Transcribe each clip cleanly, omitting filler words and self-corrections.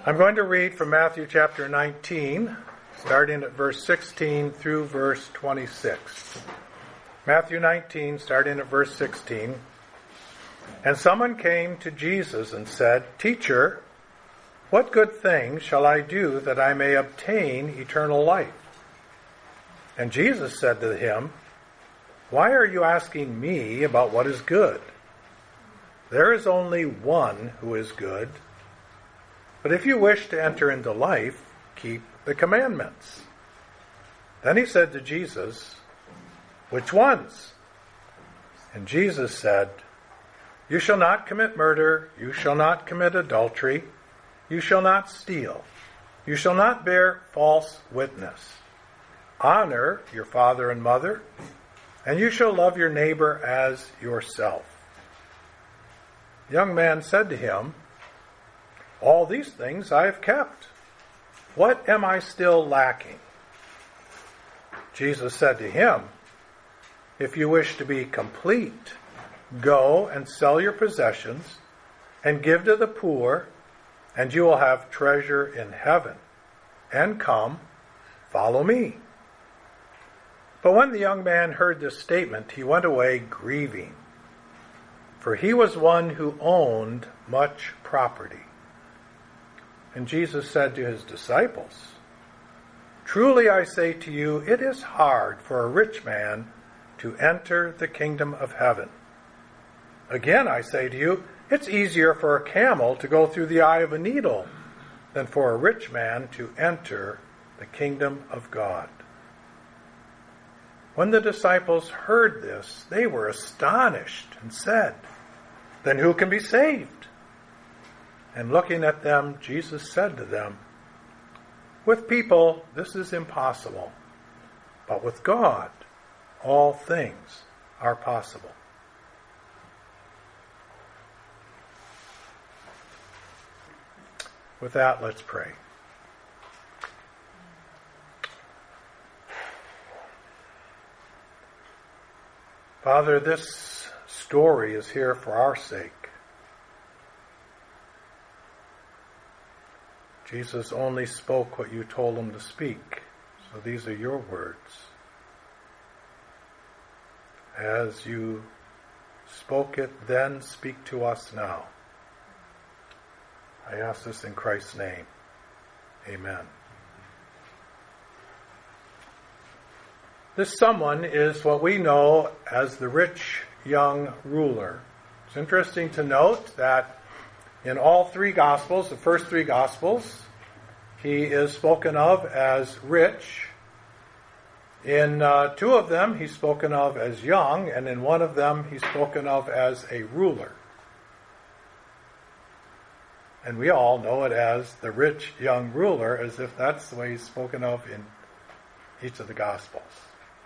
I'm going to read from Matthew chapter 19, starting at verse 16 through verse 26. Matthew 19, starting at verse 16. And someone came to Jesus and said, "Teacher, what good thing shall I do that I may obtain eternal life?" And Jesus said to him, "Why are you asking me about what is good? There is only one who is good. But if you wish to enter into life, keep the commandments." Then he said to Jesus, "Which ones?" And Jesus said, "You shall not commit murder, you shall not commit adultery, you shall not steal, you shall not bear false witness. Honor your father and mother, and you shall love your neighbor as yourself." The young man said to him, "All these things I have kept. What am I still lacking?" Jesus said to him, "If you wish to be complete, go and sell your possessions and give to the poor, and you will have treasure in heaven. And come, follow me." But when the young man heard this statement, he went away grieving, for he was one who owned much property. And Jesus said to his disciples, "Truly I say to you, it is hard for a rich man to enter the kingdom of heaven. Again I say to you, it's easier for a camel to go through the eye of a needle than for a rich man to enter the kingdom of God." When the disciples heard this, they were astonished and said, "Then who can be saved?" And looking at them, Jesus said to them, "With people this is impossible, but with God all things are possible." With that, let's pray. Father, this story is here for our sake. Jesus only spoke what you told him to speak, so these are your words. As you spoke it then, speak to us now. I ask this in Christ's name. Amen. This someone is what we know as the rich young ruler. It's interesting to note that in all three Gospels, the first three Gospels, he is spoken of as rich. In two of them, he's spoken of as young, and in one of them, he's spoken of as a ruler. And we all know it as the rich young ruler, as if that's the way he's spoken of in each of the Gospels.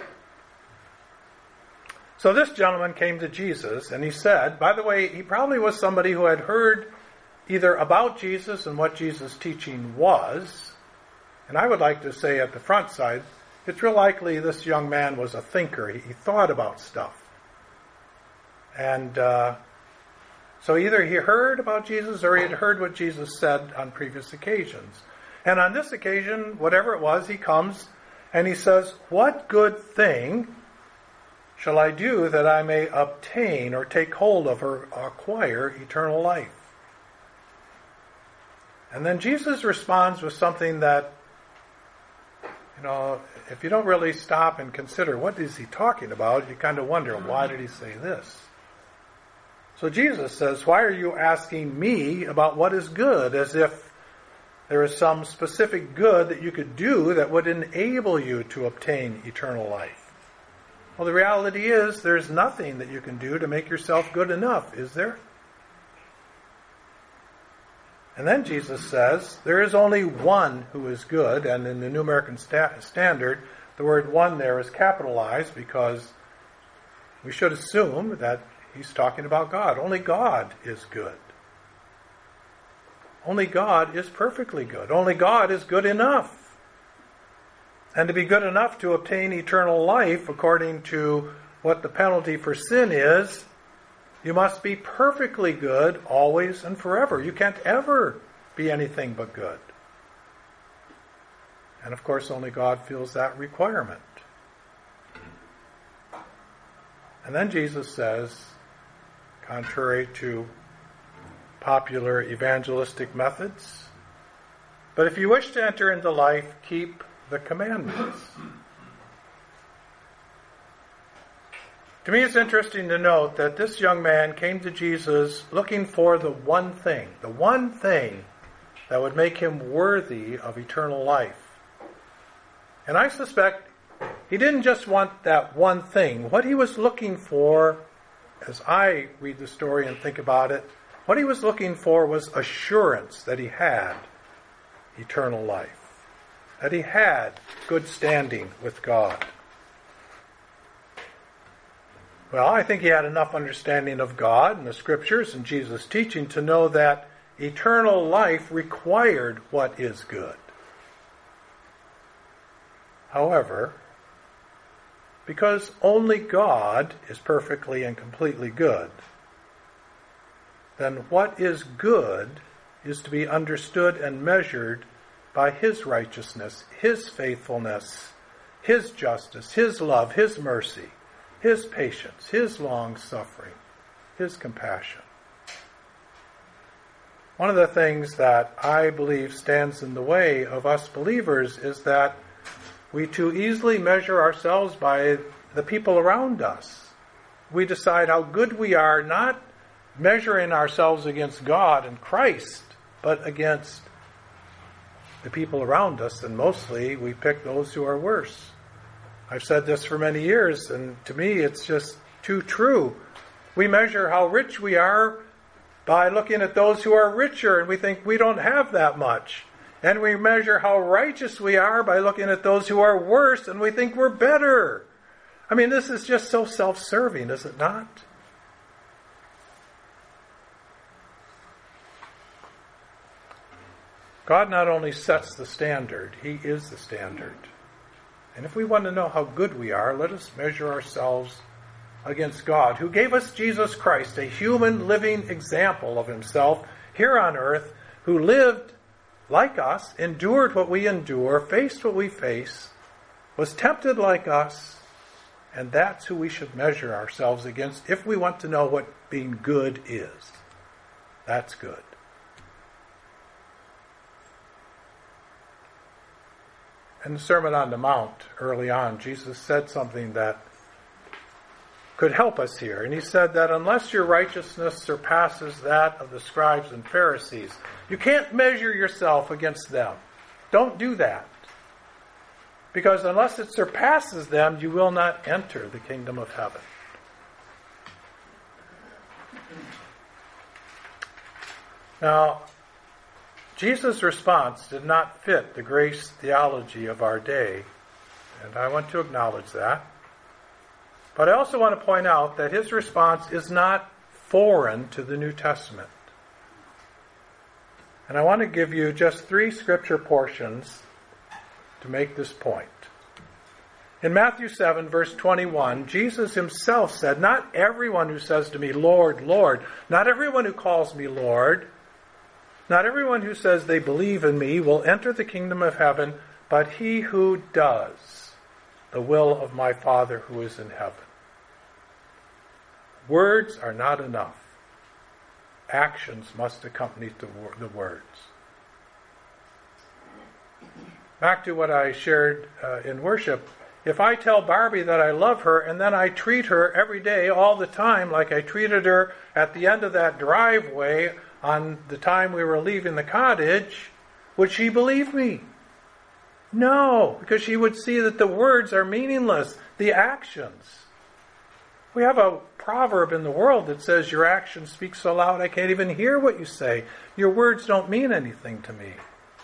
So this gentleman came to Jesus, and he said, by the way, he probably was somebody who had heard either about Jesus and what Jesus' teaching was, and I would like to say at the front side, it's real likely this young man was a thinker. He thought about stuff. And so either he heard about Jesus or he had heard what Jesus said on previous occasions. And on this occasion, whatever it was, he comes and he says, "What good thing shall I do that I may obtain or take hold of or acquire eternal life?" And then Jesus responds with something that, if you don't really stop and consider what is he talking about, you kind of wonder, why did he say this? So Jesus says, "Why are you asking me about what is good?" As if there is some specific good that you could do that would enable you to obtain eternal life. Well, the reality is there's nothing that you can do to make yourself good enough, is there? And then Jesus says, there is only one who is good, and in the New American Standard, the word "one" there is capitalized because we should assume that he's talking about God. Only God is good. Only God is perfectly good. Only God is good enough. And to be good enough to obtain eternal life, according to what the penalty for sin is, you must be perfectly good always and forever. You can't ever be anything but good. And of course, only God feels that requirement. And then Jesus says, contrary to popular evangelistic methods, but if you wish to enter into life, keep the commandments. To me, it's interesting to note that this young man came to Jesus looking for the one thing that would make him worthy of eternal life. And I suspect he didn't just want that one thing. What he was looking for, as I read the story and think about it, what he was looking for was assurance that he had eternal life, that he had good standing with God. Well, I think he had enough understanding of God and the Scriptures and Jesus' teaching to know that eternal life required what is good. However, because only God is perfectly and completely good, then what is good is to be understood and measured by His righteousness, His faithfulness, His justice, His love, His mercy, His patience, His long-suffering, His compassion. One of the things that I believe stands in the way of us believers is that we too easily measure ourselves by the people around us. We decide how good we are, not measuring ourselves against God and Christ, but against the people around us, and mostly we pick those who are worse. I've said this for many years, and to me it's just too true. We measure how rich we are by looking at those who are richer, and we think we don't have that much. And we measure how righteous we are by looking at those who are worse, and we think we're better. I mean, this is just so self-serving, is it not? God not only sets the standard, He is the standard. And if we want to know how good we are, let us measure ourselves against God, who gave us Jesus Christ, a human living example of Himself here on earth, who lived like us, endured what we endure, faced what we face, was tempted like us, and that's who we should measure ourselves against if we want to know what being good is. That's good. In the Sermon on the Mount, early on, Jesus said something that could help us here. And He said that unless your righteousness surpasses that of the scribes and Pharisees, you can't measure yourself against them. Don't do that. Because unless it surpasses them, you will not enter the kingdom of heaven. Now, Jesus' response did not fit the grace theology of our day, and I want to acknowledge that. But I also want to point out that His response is not foreign to the New Testament. And I want to give you just 3 scripture portions to make this point. In Matthew 7, verse 21, Jesus Himself said, "Not everyone who says to me, 'Lord, Lord,' not everyone who calls me Lord, not everyone who says they believe in me will enter the kingdom of heaven, but he who does the will of my Father who is in heaven." Words are not enough. Actions must accompany the words. Back to what I shared in worship. If I tell Barbie that I love her and then I treat her every day, all the time, like I treated her at the end of that driveway on the time we were leaving the cottage, would she believe me? No, because she would see that the words are meaningless, the actions. We have a proverb in the world that says, "Your actions speak so loud I can't even hear what you say. Your words don't mean anything to me."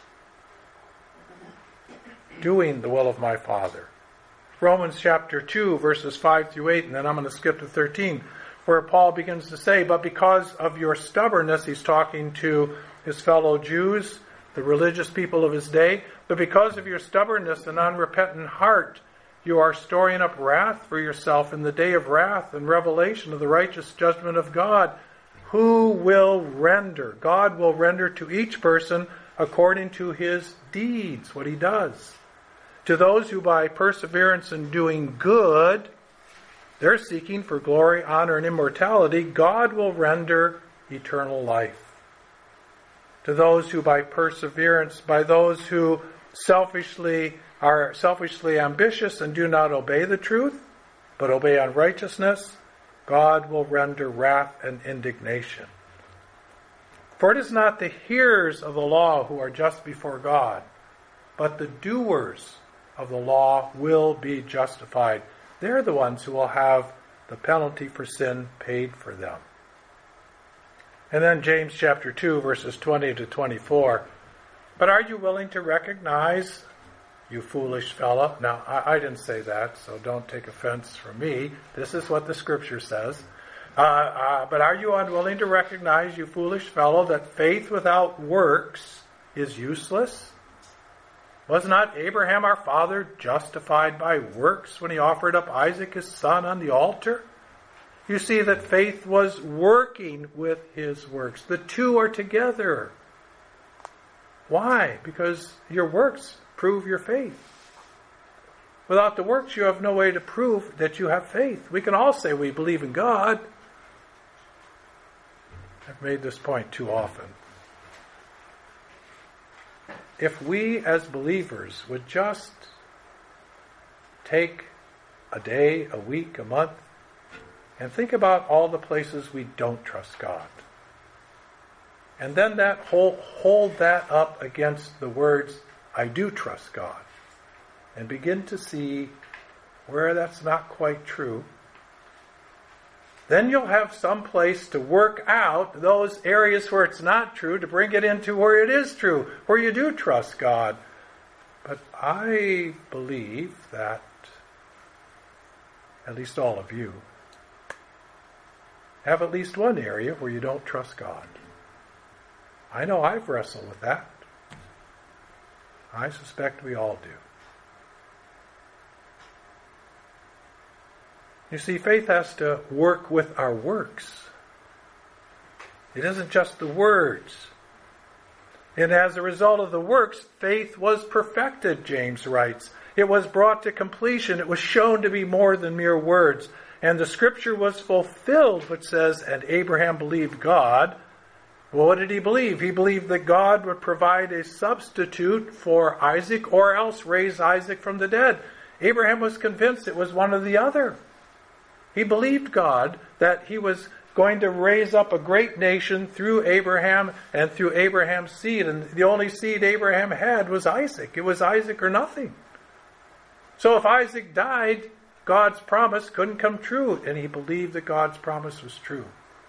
Doing the will of my Father. Romans chapter 2, verses 5 through 8, and then I'm going to skip to 13, where Paul begins to say, "But because of your stubbornness," he's talking to his fellow Jews, the religious people of his day, "but because of your stubbornness and unrepentant heart, you are storing up wrath for yourself in the day of wrath and revelation of the righteous judgment of God, who will render. God will render to each person according to his deeds, what he does. To those who by perseverance in doing good, they're seeking for glory, honor, and immortality, God will render eternal life. To those who by perseverance, by those who are selfishly ambitious and do not obey the truth, but obey unrighteousness, God will render wrath and indignation. For it is not the hearers of the law who are just before God, but the doers of the law will be justified. They're the ones who will have the penalty for sin paid for them. And then James chapter 2, verses 20 to 24. But are you willing to recognize, you foolish fellow? Now, I didn't say that, so don't take offense from me. This is what the Scripture says. But are you unwilling to recognize, you foolish fellow, that faith without works is useless? Was not Abraham our father justified by works when he offered up Isaac his son on the altar? You see that faith was working with his works. The two are together. Why? Because your works prove your faith. Without the works, you have no way to prove that you have faith. We can all say we believe in God. I've made this point too often. If we as believers would just take a day, a week, a month, and think about all the places we don't trust God, and then hold that up against the words, I do trust God, and begin to see where that's not quite true, then you'll have some place to work out those areas where it's not true, to bring it into where it is true, where you do trust God. But I believe that at least all of you have at least one area where you don't trust God. I know I've wrestled with that. I suspect we all do. You see, faith has to work with our works. It isn't just the words. And as a result of the works, faith was perfected, James writes. It was brought to completion. It was shown to be more than mere words. And the scripture was fulfilled, which says, and Abraham believed God. Well, what did he believe? He believed that God would provide a substitute for Isaac or else raise Isaac from the dead. Abraham was convinced it was one or the other. He believed God that he was going to raise up a great nation through Abraham and through Abraham's seed. And the only seed Abraham had was Isaac. It was Isaac or nothing. So if Isaac died, God's promise couldn't come true. And he believed that God's promise was true.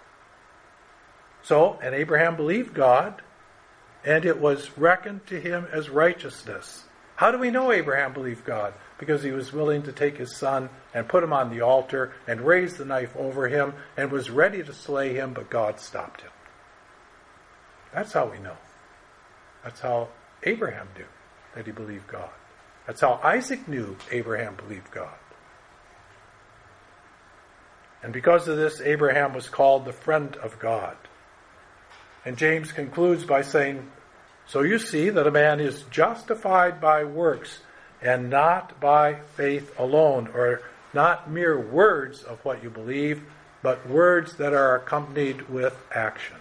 So, and Abraham believed God, and it was reckoned to him as righteousness. How do we know Abraham believed God? Because he was willing to take his son and put him on the altar and raise the knife over him and was ready to slay him, but God stopped him. That's how we know. That's how Abraham knew that he believed God. That's how Isaac knew Abraham believed God. And because of this, Abraham was called the friend of God. And James concludes by saying, so you see that a man is justified by works and not by faith alone, or not mere words of what you believe, but words that are accompanied with actions.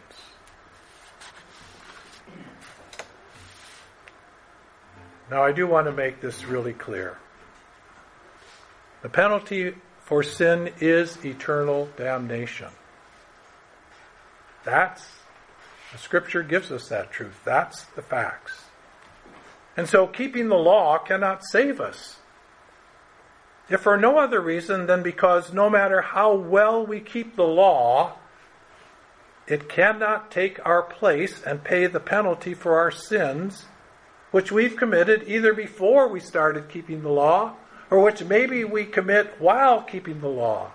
Now, I do want to make this really clear. The penalty for sin is eternal damnation. The Scripture gives us that truth. That's the facts. And so keeping the law cannot save us. If for no other reason than because no matter how well we keep the law, it cannot take our place and pay the penalty for our sins, which we've committed either before we started keeping the law, or which maybe we commit while keeping the law.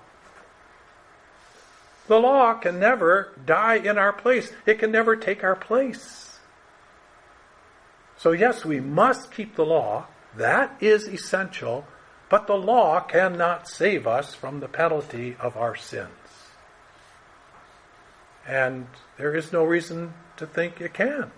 The law can never die in our place. It can never take our place. So yes, we must keep the law. That is essential. But the law cannot save us from the penalty of our sins. And there is no reason to think it can.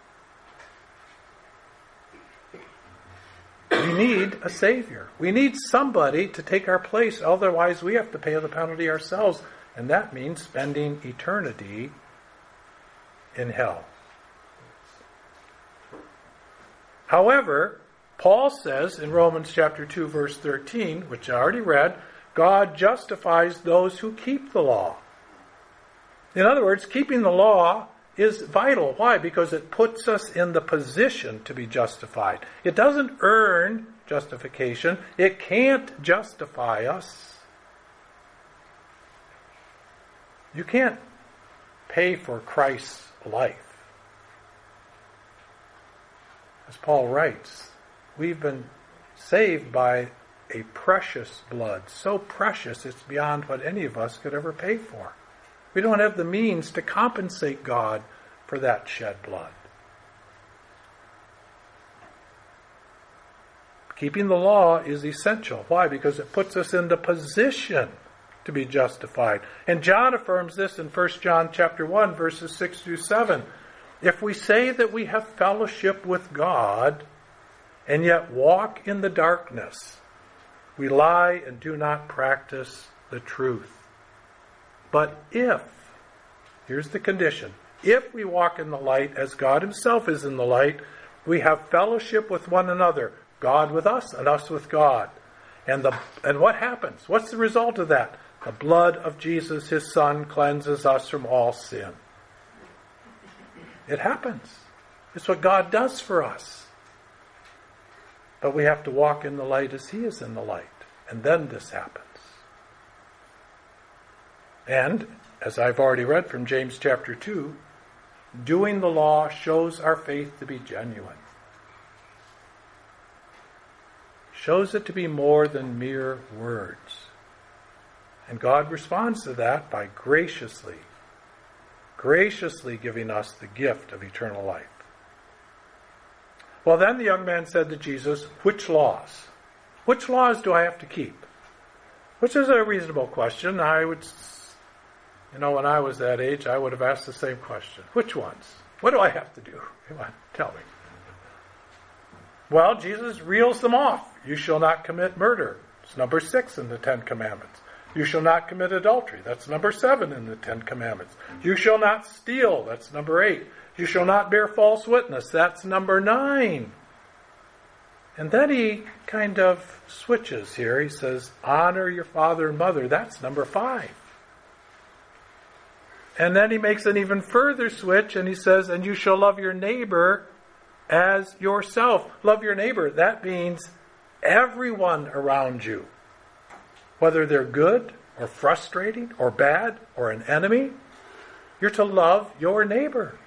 We need a Savior. We need somebody to take our place. Otherwise, we have to pay the penalty ourselves. And that means spending eternity in hell. However, Paul says in Romans chapter 2, verse 13, which I already read, God justifies those who keep the law. In other words, keeping the law is vital. Why? Because it puts us in the position to be justified. It doesn't earn justification. It can't justify us. You can't pay for Christ's life. As Paul writes, we've been saved by a precious blood. So precious it's beyond what any of us could ever pay for. We don't have the means to compensate God for that shed blood. Keeping the law is essential. Why? Because it puts us in the position to be justified. And John affirms this in 1 John chapter 1, verses 6 through 7. If we say that we have fellowship with God and yet walk in the darkness, we lie and do not practice the truth. But if, here's the condition, if we walk in the light as God himself is in the light, we have fellowship with one another, God with us and us with God. And what happens? What's the result of that? The blood of Jesus, his Son, cleanses us from all sin. It happens. It's what God does for us. But we have to walk in the light as he is in the light. And then this happens. And, as I've already read from James chapter 2, doing the law shows our faith to be genuine. Shows it to be more than mere words. And God responds to that by graciously giving us the gift of eternal life. Well, then the young man said to Jesus, which laws? Which laws do I have to keep? Which is a reasonable question. When I was that age, I would have asked the same question. Which ones? What do I have to do? Come on, tell me. Well, Jesus reels them off. You shall not commit murder. It's number 6 in the 10 Commandments. You shall not commit adultery. That's number 7 in the 10 Commandments. You shall not steal. That's number 8. You shall not bear false witness. That's number 9. And then he kind of switches here. He says, honor your father and mother. That's number 5. And then he makes an even further switch and he says, and you shall love your neighbor as yourself. Love your neighbor. That means everyone around you. Whether they're good or frustrating or bad or an enemy, you're to love your neighbor.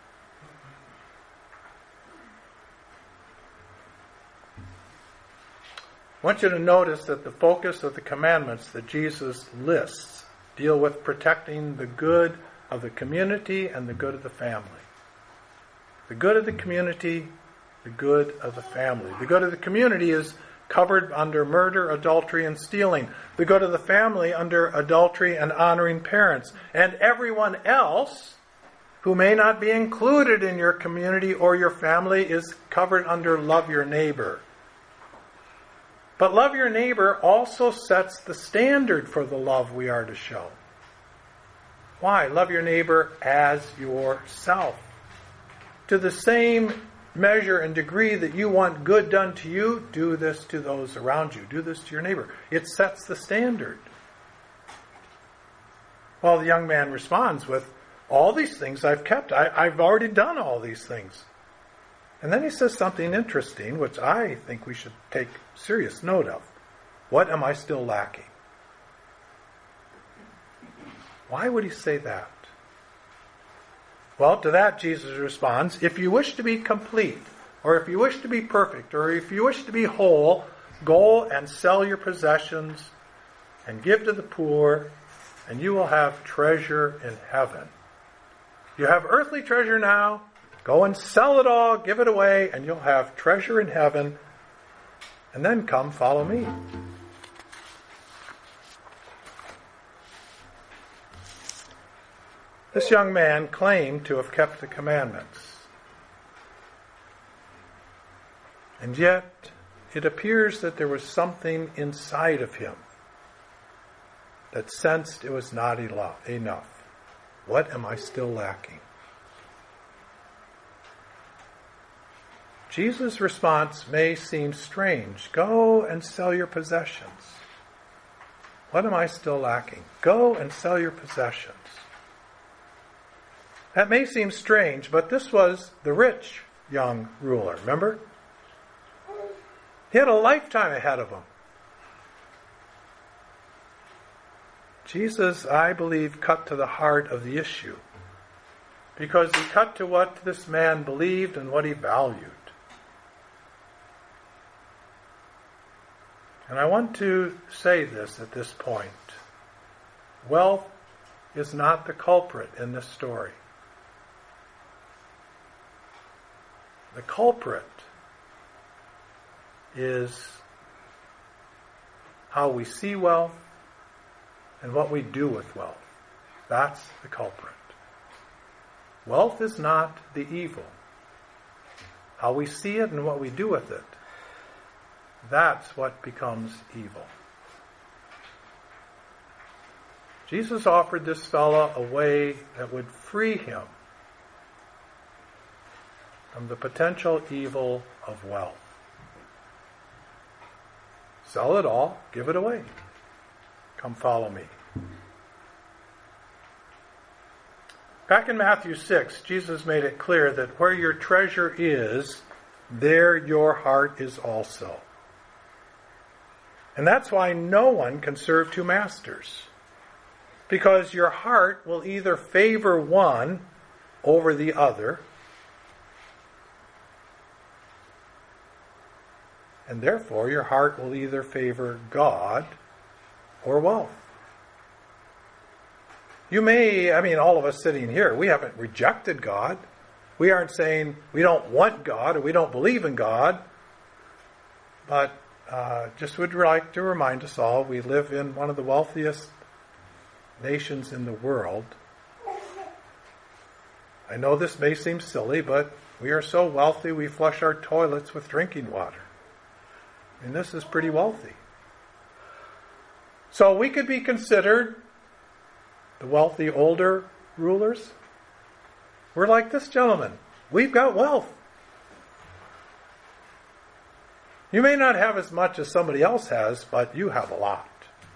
I want you to notice that the focus of the commandments that Jesus lists deal with protecting the good of the community and the good of the family. The good of the community, the good of the family. The good of the community is covered under murder, adultery, and stealing. The good of the family under adultery and honoring parents. And everyone else who may not be included in your community or your family is covered under love your neighbor. But love your neighbor also sets the standard for the love we are to show. Why? Love your neighbor as yourself. To the same measure and degree that you want good done to you, do this to those around you. Do this to your neighbor. It sets the standard. Well, the young man responds with, all these things I've kept. I've already done all these things. And then he says something interesting, which I think we should take serious note of. What am I still lacking? Why would he say that? Well, to that Jesus responds, if you wish to be complete, or if you wish to be perfect, or if you wish to be whole, go and sell your possessions and give to the poor, and you will have treasure in heaven. You have earthly treasure now, go and sell it all, give it away, and you'll have treasure in heaven, and then come follow me. This young man claimed to have kept the commandments. And yet, it appears that there was something inside of him that sensed it was not enough. What am I still lacking? Jesus' response may seem strange. Go and sell your possessions. What am I still lacking? Go and sell your possessions. That may seem strange, but this was the rich young ruler, remember? He had a lifetime ahead of him. Jesus, I believe, cut to the heart of the issue because he cut to what this man believed and what he valued. And I want to say this at this point. Wealth is not the culprit in this story. The culprit is how we see wealth and what we do with wealth. That's the culprit. Wealth is not the evil. How we see it and what we do with it, that's what becomes evil. Jesus offered this fellow a way that would free him from the potential evil of wealth. Sell it all, give it away. Come follow me. Back in Matthew 6, Jesus made it clear that where your treasure is, there your heart is also. And that's why no one can serve two masters. Because your heart will either favor one over the other, and therefore your heart will either favor God or wealth. You may, all of us sitting here, we haven't rejected God. We aren't saying we don't want God or we don't believe in God. But just would like to remind us all, we live in one of the wealthiest nations in the world. I know this may seem silly, but we are so wealthy we flush our toilets with drinking water. This is pretty wealthy. So we could be considered the wealthy older rulers. We're like this gentleman. We've got wealth. You may not have as much as somebody else has, but you have a lot.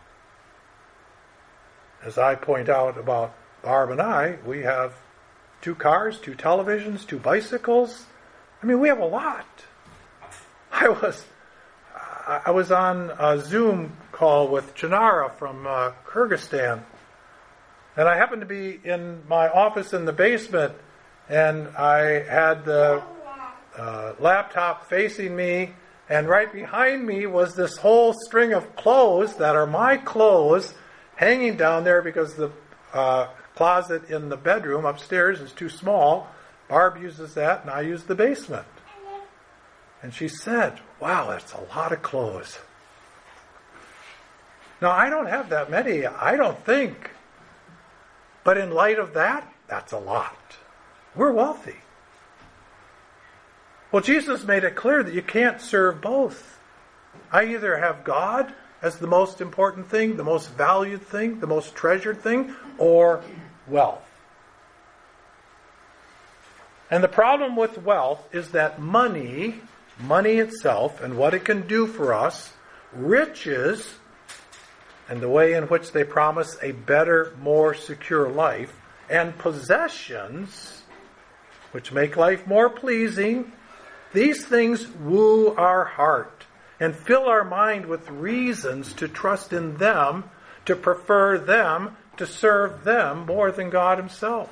As I point out about Barb and I, we have 2 cars, 2 televisions, 2 bicycles. We have a lot. I was on a Zoom call with Chinara from Kyrgyzstan, and I happened to be in my office in the basement, and I had the laptop facing me, and right behind me was this whole string of clothes that are my clothes hanging down there because the closet in the bedroom upstairs is too small. Barb uses that, and I use the basement. And she said, wow, that's a lot of clothes. Now, I don't have that many, I don't think. But in light of that, that's a lot. We're wealthy. Well, Jesus made it clear that you can't serve both. I either have God as the most important thing, the most valued thing, the most treasured thing, or wealth. And the problem with wealth is that money itself and what it can do for us, riches, and the way in which they promise a better, more secure life, and possessions, which make life more pleasing, these things woo our heart and fill our mind with reasons to trust in them, to prefer them, to serve them more than God Himself.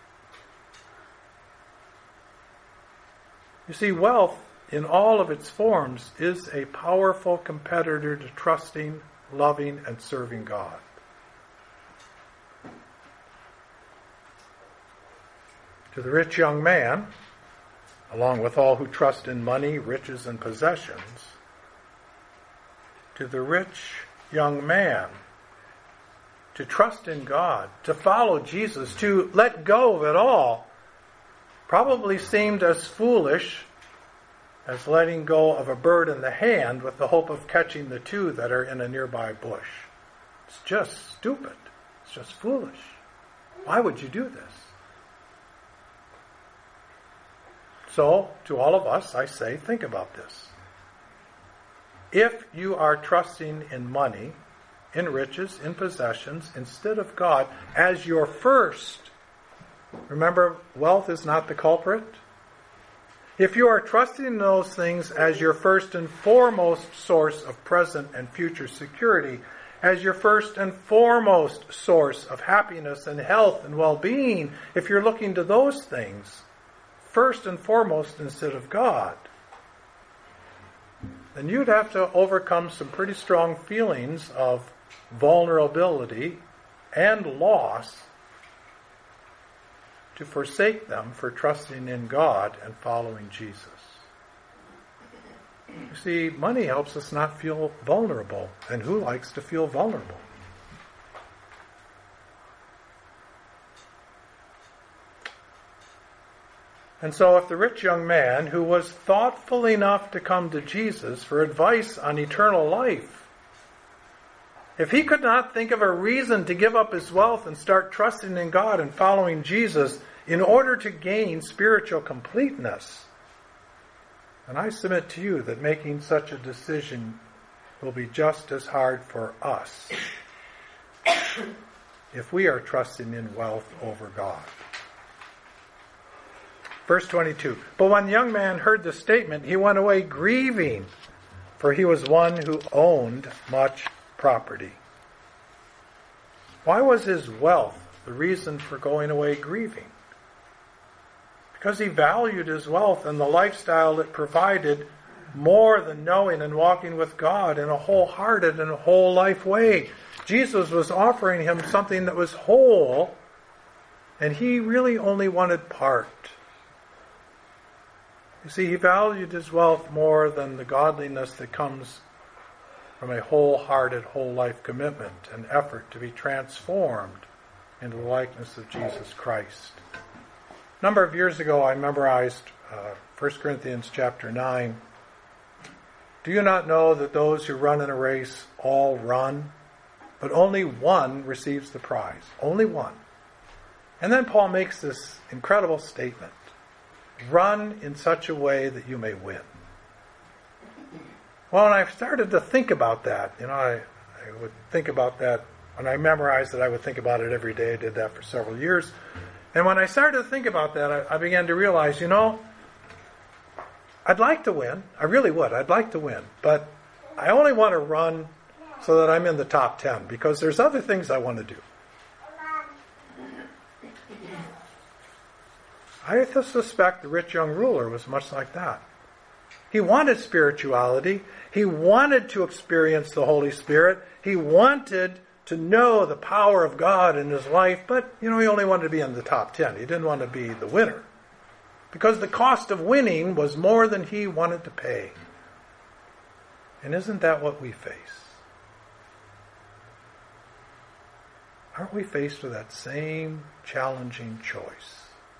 You see, wealth in all of its forms is a powerful competitor to trusting, loving, and serving God. To the rich young man, along with all who trust in money, riches, and possessions, to the rich young man, to trust in God, to follow Jesus, to let go of it all, probably seemed as foolish as letting go of a bird in the hand with the hope of catching the two that are in a nearby bush. It's just stupid. It's just foolish. Why would you do this? So, to all of us, I say, think about this. If you are trusting in money, in riches, in possessions, instead of God, as your first, remember, wealth is not the culprit. If you are trusting in those things as your first and foremost source of present and future security, as your first and foremost source of happiness and health and well-being, if you're looking to those things first and foremost instead of God, then you'd have to overcome some pretty strong feelings of vulnerability and loss to forsake them for trusting in God and following Jesus. You see, money helps us not feel vulnerable, and who likes to feel vulnerable? And so if the rich young man who was thoughtful enough to come to Jesus for advice on eternal life, if he could not think of a reason to give up his wealth and start trusting in God and following Jesus in order to gain spiritual completeness, then I submit to you that making such a decision will be just as hard for us if we are trusting in wealth over God. Verse 22, but when the young man heard the statement, he went away grieving, for he was one who owned much property. Why was his wealth the reason for going away grieving? Because he valued his wealth and the lifestyle it provided more than knowing and walking with God in a wholehearted and whole life way. Jesus was offering him something that was whole, and he really only wanted part. You see, he valued his wealth more than the godliness that comes from a wholehearted, whole life commitment and effort to be transformed into the likeness of Jesus Christ. A number of years ago, I memorized 1 Corinthians chapter 9. Do you not know that those who run in a race all run, but only one receives the prize? Only one. And then Paul makes this incredible statement. Run in such a way that you may win. Well, when I started to think about that, I would think about that. When I memorized it, I would think about it every day. I did that for several years. And when I started to think about that, I began to realize, I'd like to win. I really would. I'd like to win. But I only want to run so that I'm in the top 10, because there's other things I want to do. I suspect the rich young ruler was much like that. He wanted spirituality. He wanted to experience the Holy Spirit. He wanted to know the power of God in his life, but, he only wanted to be in the top 10. He didn't want to be the winner. Because the cost of winning was more than he wanted to pay. And isn't that what we face? Aren't we faced with that same challenging choice?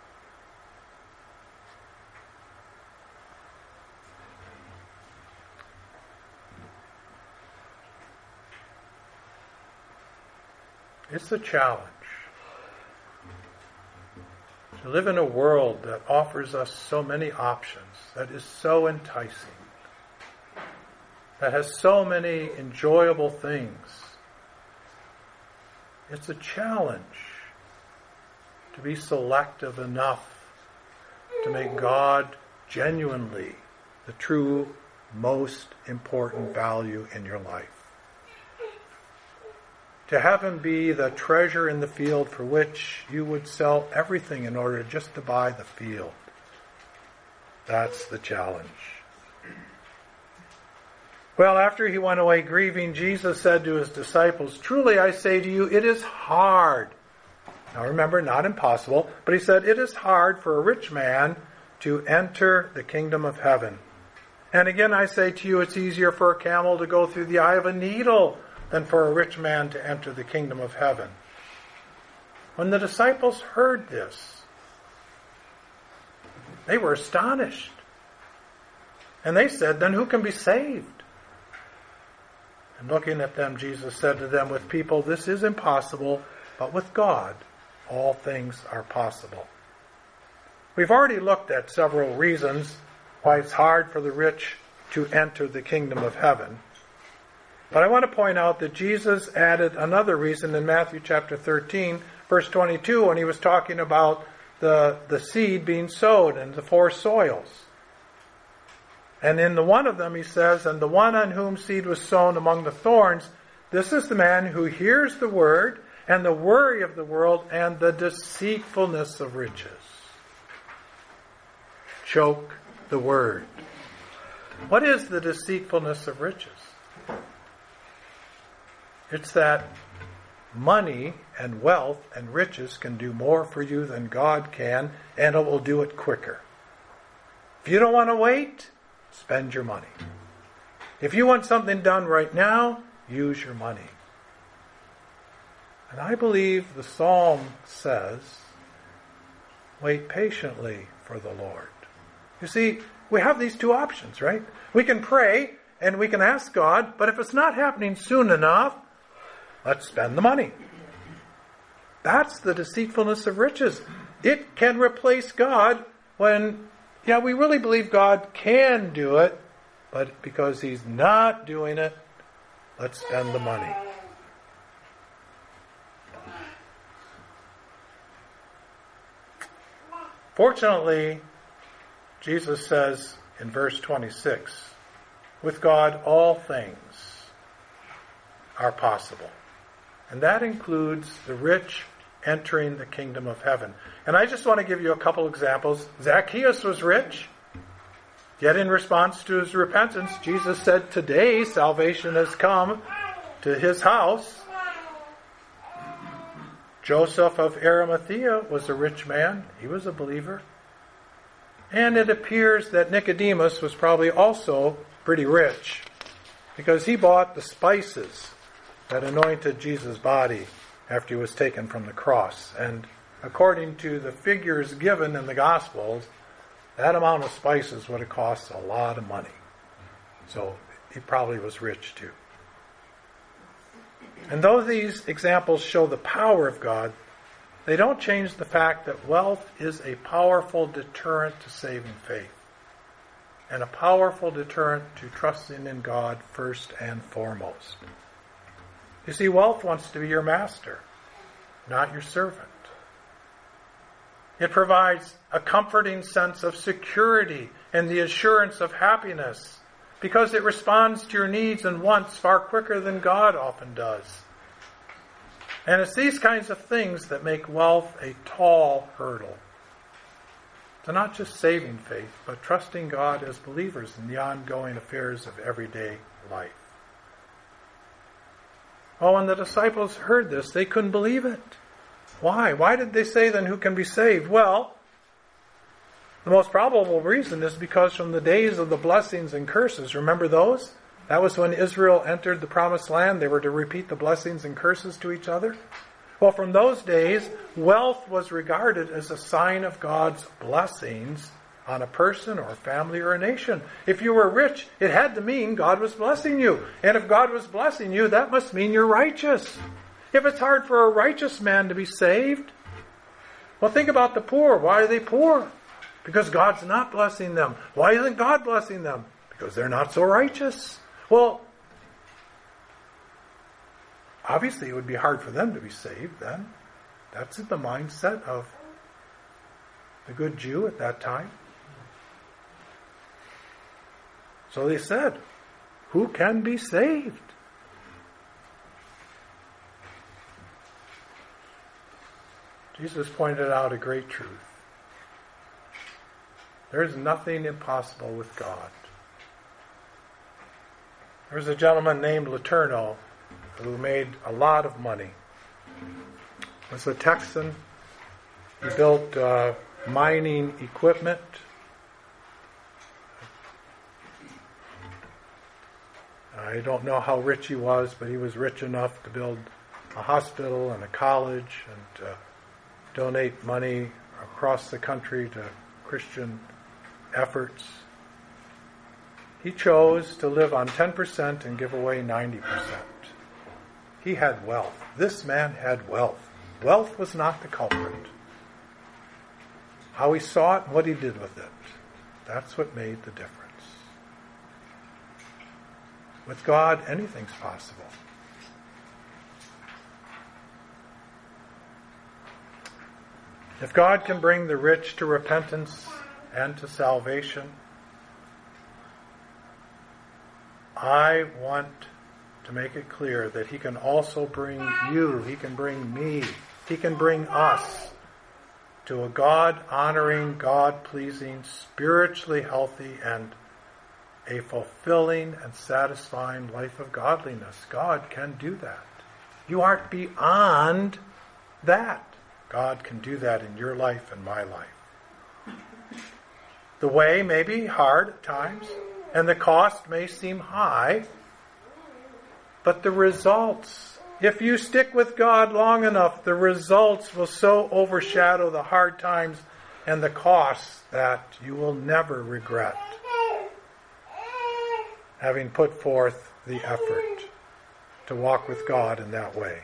It's a challenge to live in a world that offers us so many options, that is so enticing, that has so many enjoyable things. It's a challenge to be selective enough to make God genuinely the true, most important value in your life. To have him be the treasure in the field for which you would sell everything in order just to buy the field. That's the challenge. Well, after he went away grieving, Jesus said to his disciples, "Truly I say to you, it is hard." Now remember, not impossible, but he said, "It is hard for a rich man to enter the kingdom of heaven. And again I say to you, it's easier for a camel to go through the eye of a needle than for a rich man to enter the kingdom of heaven. When the disciples heard this, they were astonished. And they said, then who can be saved? And looking at them, Jesus said to them, with people this is impossible, but with God all things are possible. We've already looked at several reasons why it's hard for the rich to enter the kingdom of heaven. But I want to point out that Jesus added another reason in Matthew chapter 13, verse 22, when he was talking about the seed being sowed in the four soils. And in the one of them he says, and the one on whom seed was sown among the thorns, this is the man who hears the word, and the worry of the world, and the deceitfulness of riches choke the word. What is the deceitfulness of riches? It's that money and wealth and riches can do more for you than God can, and it will do it quicker. If you don't want to wait, spend your money. If you want something done right now, use your money. And I believe the psalm says, wait patiently for the Lord. You see, we have these two options, right? We can pray and we can ask God, but if it's not happening soon enough, let's spend the money. That's the deceitfulness of riches. It can replace God when, we really believe God can do it, but because He's not doing it, let's spend the money. Fortunately, Jesus says in verse 26, with God all things are possible. And that includes the rich entering the kingdom of heaven. And I just want to give you a couple examples. Zacchaeus was rich, yet in response to his repentance, Jesus said, today salvation has come to his house. Joseph of Arimathea was a rich man. He was a believer. And it appears that Nicodemus was probably also pretty rich, because he bought the spices that anointed Jesus' body after he was taken from the cross. And according to the figures given in the Gospels, that amount of spices would have cost a lot of money. So he probably was rich too. And though these examples show the power of God, they don't change the fact that wealth is a powerful deterrent to saving faith, and a powerful deterrent to trusting in God first and foremost. You see, wealth wants to be your master, not your servant. It provides a comforting sense of security and the assurance of happiness, because it responds to your needs and wants far quicker than God often does. And it's these kinds of things that make wealth a tall hurdle to not just saving faith, but trusting God as believers in the ongoing affairs of everyday life. Oh, when the disciples heard this, they couldn't believe it. Why? Why did they say, then, who can be saved? Well, the most probable reason is because from the days of the blessings and curses, remember those? That was when Israel entered the promised land. They were to repeat the blessings and curses to each other. Well, from those days, wealth was regarded as a sign of God's blessings on a person or a family or a nation. If you were rich, it had to mean God was blessing you. And if God was blessing you, that must mean you're righteous. If it's hard for a righteous man to be saved, well, think about the poor. Why are they poor? Because God's not blessing them. Why isn't God blessing them? Because they're not so righteous. Well, obviously it would be hard for them to be saved then. That's the mindset of the good Jew at that time. So they said, who can be saved? Jesus pointed out a great truth. There is nothing impossible with God. There was a gentleman named Letourneau who made a lot of money. He was a Texan. He built mining equipment. I don't know how rich he was, but he was rich enough to build a hospital and a college and donate money across the country to Christian efforts. He chose to live on 10% and give away 90%. He had wealth. This man had wealth. Wealth was not the culprit. How he saw it and what he did with it, that's what made the difference. With God, anything's possible. If God can bring the rich to repentance and to salvation, I want to make it clear that He can also bring you, He can bring me, He can bring us to a God-honoring, God-pleasing, spiritually healthy, and a fulfilling and satisfying life of godliness. God can do that. You aren't beyond that. God can do that in your life and my life. The way may be hard at times, and the cost may seem high, but the results, if you stick with God long enough, the results will so overshadow the hard times and the costs that you will never regret having put forth the effort to walk with God in that way.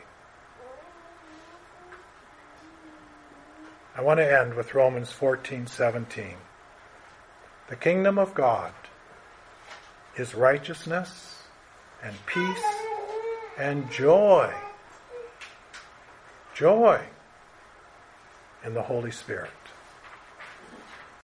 I want to end with Romans 14:17. The kingdom of God is righteousness and peace and joy. Joy in the Holy Spirit.